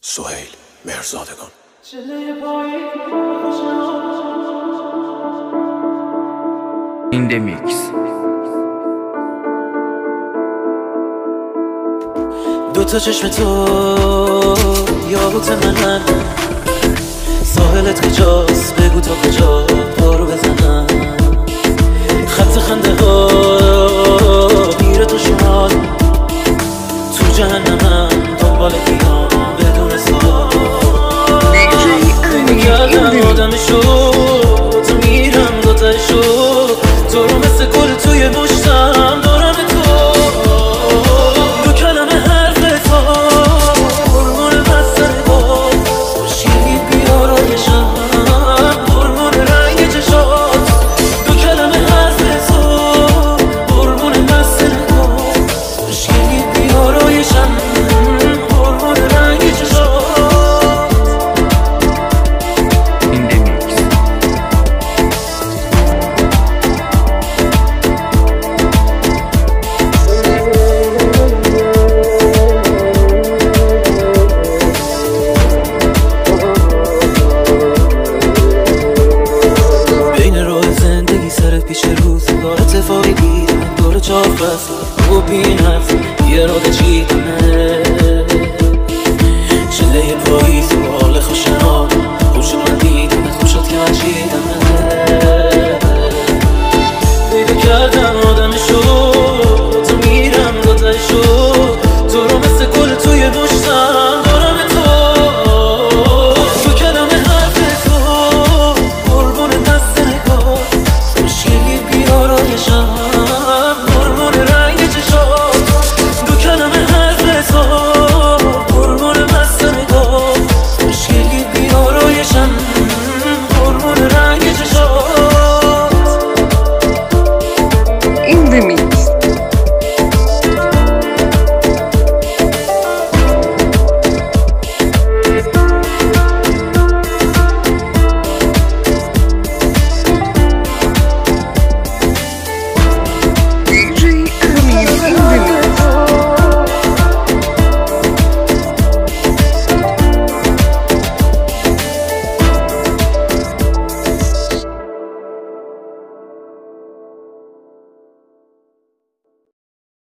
سهیل مهرزادگان. ایندمیکس. دوتا چشم تو یاقوت منن، ساحلت کجاست بگو تا کجا پارو بزنم. خط خنده ها میره تو شمال، تو جهنمم دنبال ایام بدون سوال. فکر کردم آدمشو